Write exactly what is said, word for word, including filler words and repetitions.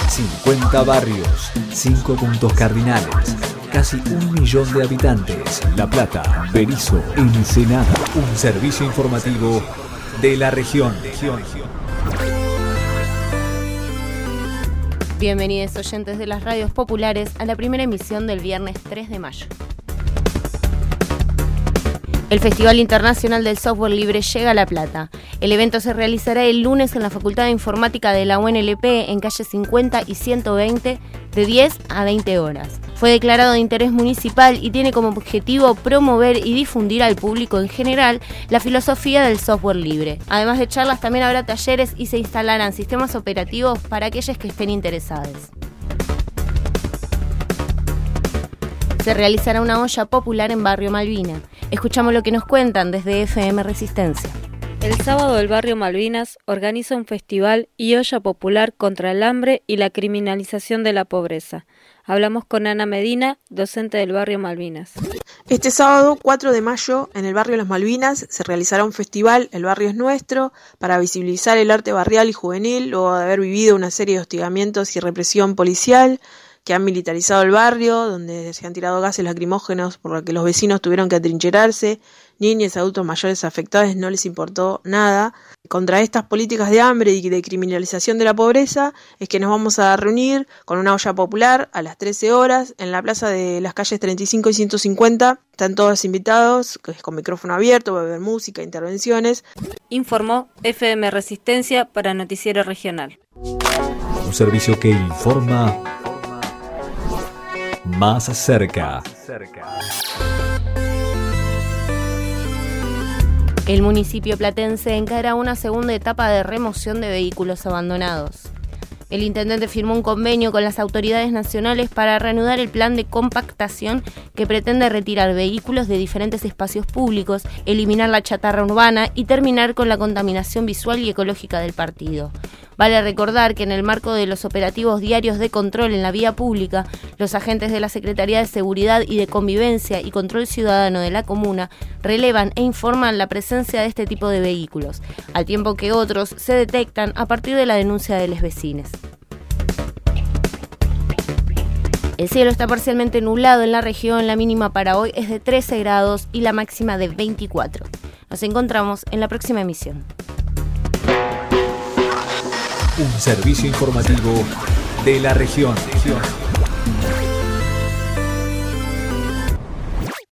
cincuenta barrios, cinco puntos cardinales, casi un millón de habitantes. La Plata, Berisso, Ensenada. Un servicio informativo de la región. Bienvenidos oyentes de las radios populares a la primera emisión del viernes tres de mayo. El Festival Internacional del Software Libre llega a La Plata. El evento se realizará el lunes en la Facultad de Informática de la U N L P en calle cincuenta y ciento veinte de diez a veinte horas. Fue declarado de interés municipal y tiene como objetivo promover y difundir al público en general la filosofía del software libre. Además de charlas, también habrá talleres y se instalarán sistemas operativos para aquellos que estén interesados. Se realizará una olla popular en Barrio Malvina. Escuchamos lo que nos cuentan desde F M Resistencia. El sábado el Barrio Malvinas organiza un festival y olla popular contra el hambre y la criminalización de la pobreza. Hablamos con Ana Medina, docente del Barrio Malvinas. Este sábado, cuatro de mayo, en el Barrio Las Malvinas, se realizará un festival, El Barrio es Nuestro, para visibilizar el arte barrial y juvenil, luego de haber vivido una serie de hostigamientos y represión policial que han militarizado el barrio, donde se han tirado gases lacrimógenos por lo que los vecinos tuvieron que atrincherarse, niños y adultos mayores afectados no les importó nada. Contra estas políticas de hambre y de criminalización de la pobreza es que nos vamos a reunir con una olla popular a las trece horas en la plaza de las calles treinta y cinco y ciento cincuenta. Están todos invitados, con micrófono abierto, va a haber música, intervenciones. Informó F M Resistencia para Noticiero Regional. Un servicio que informa más cerca. El municipio platense encara una segunda etapa de remoción de vehículos abandonados. El intendente firmó un convenio con las autoridades nacionales para reanudar el plan de compactación que pretende retirar vehículos de diferentes espacios públicos, eliminar la chatarra urbana y terminar con la contaminación visual y ecológica del partido. Vale recordar que en el marco de los operativos diarios de control en la vía pública, los agentes de la Secretaría de Seguridad y de Convivencia y Control Ciudadano de la comuna relevan e informan la presencia de este tipo de vehículos, al tiempo que otros se detectan a partir de la denuncia de los vecinos. El cielo está parcialmente nublado en la región, la mínima para hoy es de trece grados y la máxima de veinticuatro. Nos encontramos en la próxima emisión. Un servicio informativo de la región.